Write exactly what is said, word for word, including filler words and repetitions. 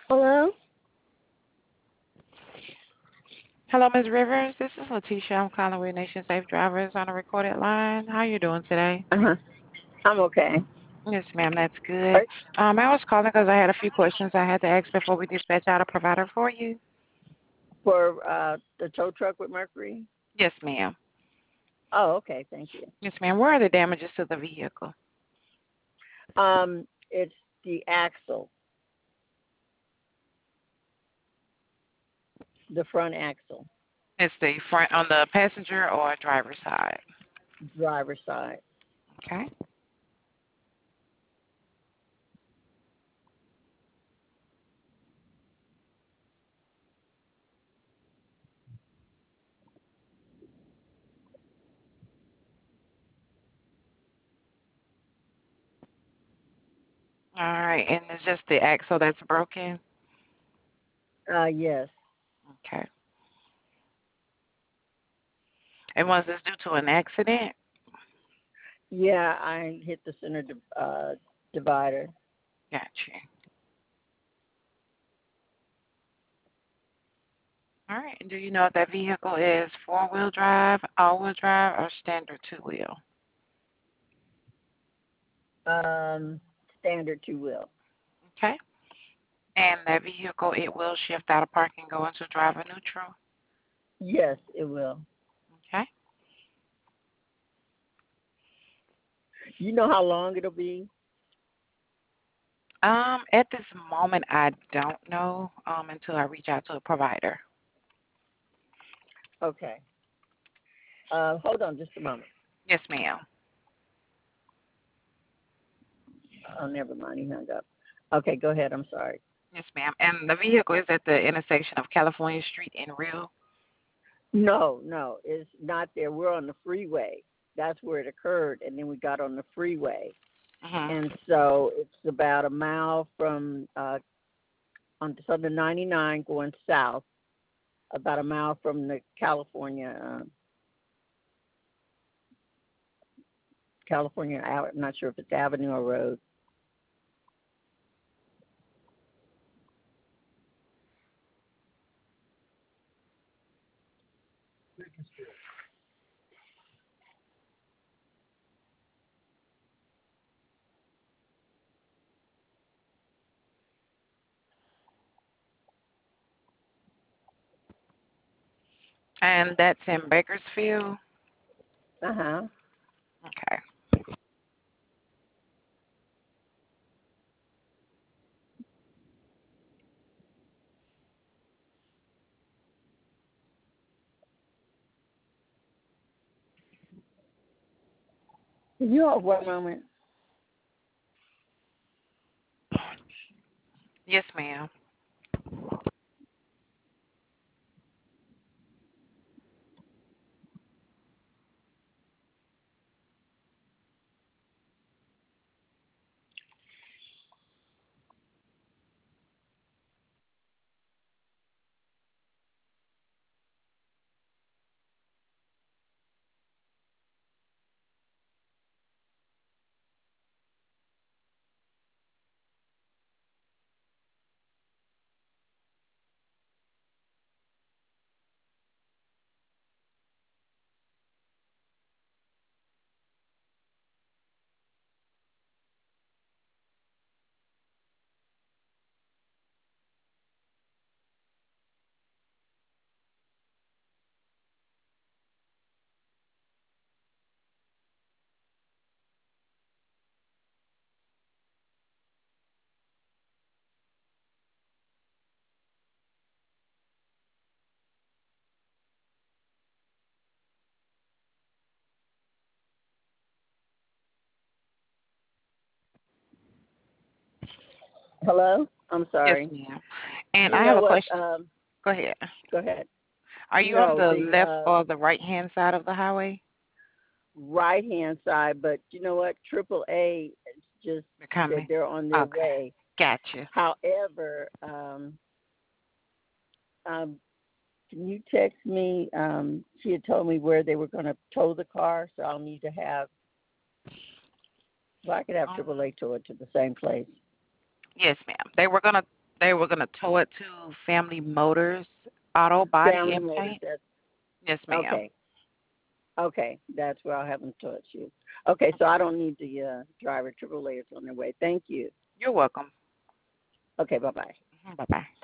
Hello? Hello, Miz Rivers. This is Letitia. I'm calling with Nation Safe Drivers on a recorded line. How you doing today? Uh-huh. I'm okay. Yes, ma'am. That's good. Are- Um, I was calling because I had a few questions I had to ask before we dispatch out a provider for you. For uh, the tow truck with Mercury? Yes, ma'am. Oh, okay. Thank you. Yes, ma'am. Where are the damages to the vehicle? Um, it's the axle, the front axle, It's the front on the passenger or driver's side. driver's side. Okay. All right. And it's just the axle that's broken. Uh, yes. Okay. And was this due to an accident? Yeah, I hit the center di- uh, divider. Gotcha. All right. And do you know if that vehicle is four-wheel drive, all-wheel drive, or standard two-wheel? Um, standard two wheel. Okay. And that vehicle, it will shift out of park and go into driver neutral. Yes, it will. Okay. You know how long it'll be? Um, at this moment, I don't know um, until I reach out to a provider. Okay. Uh, hold on just a moment. Yes, ma'am. Oh, never mind. He hung up. Okay, go ahead. I'm sorry. Yes, ma'am. And the vehicle is at the intersection of California Street and Real. No, no, it's not there. We're on the freeway. That's where it occurred, and then we got on the freeway, Mhm. and so it's about a mile from uh, on Southern ninety-nine going south, about a mile from the California uh, California. Ave- I'm not sure if it's Avenue or Road. And that's in Bakersfield. Uh huh. Okay. You have one moment. Yes, ma'am. Hello. I'm Yes, sorry. ma'am. And You I have know a what? question. Um, Go ahead. go ahead. Are you on No, the the left uh, or the right hand side of the highway? right hand side, but you know what? Triple A just They're said coming. they're on their Okay. way. Gotcha. However, um, um, can you text me? Um, she had told me where they were going to tow the car, so I'll need to have. Well, I could have Um, Triple A tow it to the same place. yes, ma'am. They were gonna. They were going to tow it to Family Motors Auto Body Family and Motors. Paint. That's Yes, ma'am. okay. Okay, that's where I'll have them touch you. Okay, so I don't need the uh, driver. Triple A is on their way. Thank you. You're welcome. Okay, bye bye. Bye bye.